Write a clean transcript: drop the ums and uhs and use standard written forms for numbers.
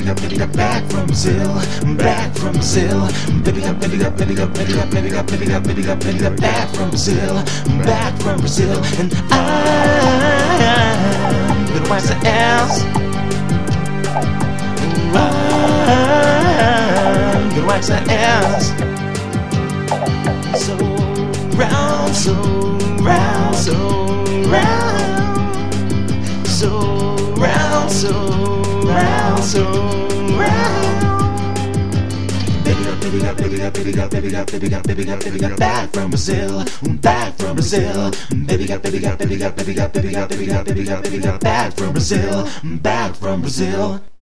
got back from Brazil, back from Brazil. Baby got back from Brazil, back from Brazil. And I'm gonna wax the ass. I'm gonna wax the ass. So round, so round, so round, so round, so round, so round. Baby got back from Brazil, back from Brazil. Baby got back from Brazil, back from Brazil.